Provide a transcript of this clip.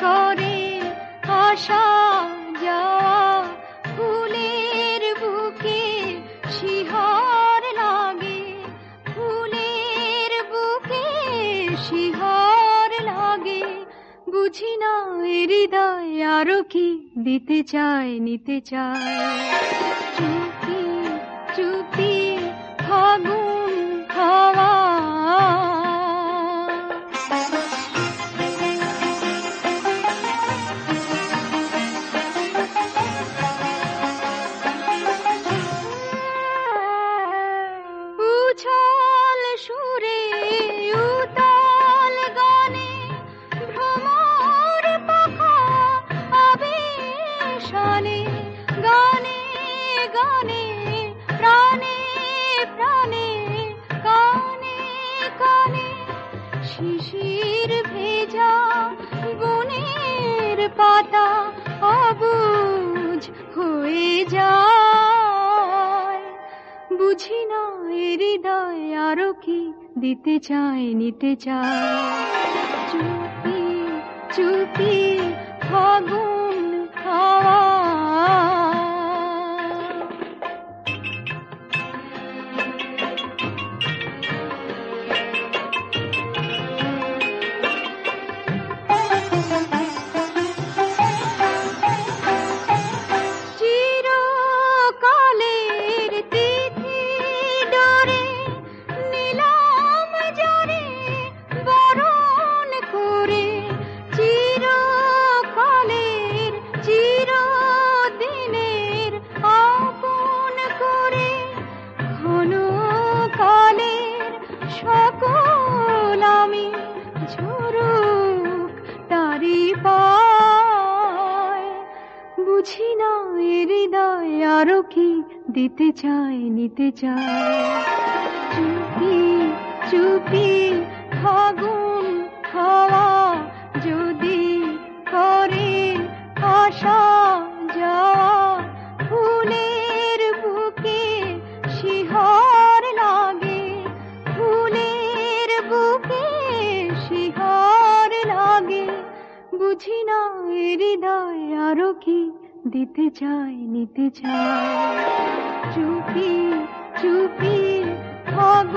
করে আসা যাওয়া, ফুলের বুকে শিহর লাগে, ফুলের বুকে শিহর লাগে। বুঝি না হৃদয় আরো কি দিতে চায়, নিতে চায়। চুপি চুপি ফাগুন হাওয়া, উছল সুরে উতাল গানে, ভ্রমর পাখা আবেশানে, গানে গানে প্রাণে প্রাণে, কানে কানে শিশির ভেজা বনের পাতা অবুঝ হয়ে যায়। বুঝি না হৃদয় আরো কি দিতে চায়, নিতে চায়। চুপি চুপি ফাগুন হাওয়া, চিরকালের তিথি ডোরে নিলাম যারে বরণ করে, চিরকালের চিরদিনের আপন করে, ঘন কালের সকল আমি ঝরুক তারি পায়। বুঝি না হৃদয় আরো কি দিতে চায়, নিতে চায়। চুপি চুপি ফাগুন হাওয়া যদি করে আসা যাওয়া, ফুলের বুকে শিহর লাগে, ফুলের বুকে শিহর লাগে। বুঝি না হৃদয় আরো কি দিতে চায়, নিতে চায়। চুপি চুপি ফাগুন